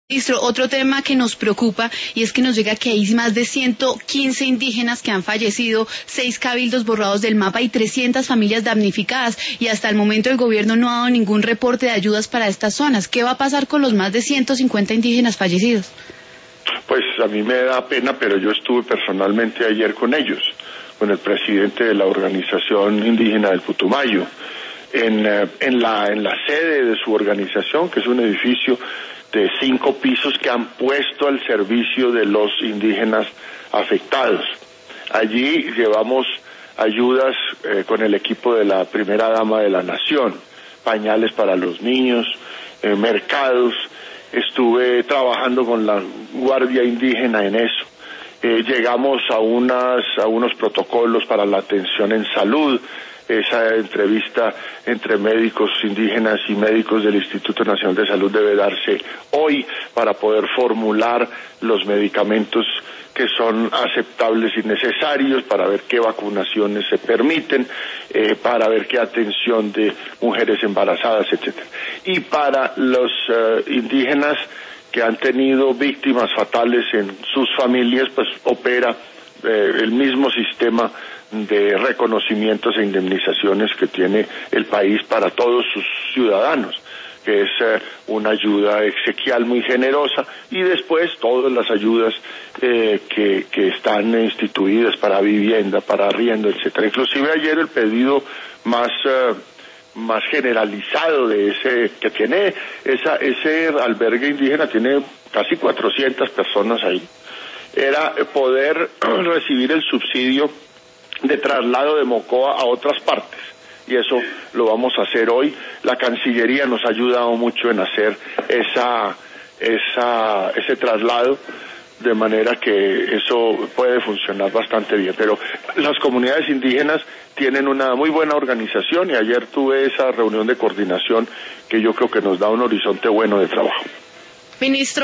Ministro, otro tema que nos preocupa y es que nos llega que hay más de 115 indígenas que han fallecido, 6 cabildos borrados del mapa y 300 familias damnificadas, y hasta el momento el gobierno no ha dado ningún reporte de ayudas para estas zonas. ¿Qué va a pasar con los más de 150 indígenas fallecidos? Pues a mí me da pena, pero yo estuve personalmente ayer con ellos, con el presidente de la organización indígena del Putumayo, en la sede de su organización, que es un edificio de 5 pisos que han puesto al servicio de los indígenas afectados. Allí llevamos ayudas con el equipo de la primera dama de la nación, pañales para los niños, mercados. Estuve trabajando con la Guardia Indígena en eso. Llegamos a unos protocolos para la atención en salud. Esa entrevista entre médicos indígenas y médicos del Instituto Nacional de Salud debe darse hoy para poder formular los medicamentos que son aceptables y necesarios, para ver qué vacunaciones se permiten, para ver qué atención de mujeres embarazadas, etcétera. Y para los indígenas que han tenido víctimas fatales en sus familias, pues opera el mismo sistema de reconocimientos e indemnizaciones que tiene el país para todos sus ciudadanos, que es una ayuda exequial muy generosa, y después todas las ayudas que están instituidas para vivienda, para arriendo, etcétera. Inclusive ayer el pedido más generalizado de ese albergue indígena, tiene casi 400 personas ahí, era poder recibir el subsidio de traslado de Mocoa a otras partes, y eso lo vamos a hacer hoy. La Cancillería nos ha ayudado mucho en hacer ese traslado, de manera que eso puede funcionar bastante bien. Pero las comunidades indígenas tienen una muy buena organización, y ayer tuve esa reunión de coordinación que yo creo que nos da un horizonte bueno de trabajo. Ministro.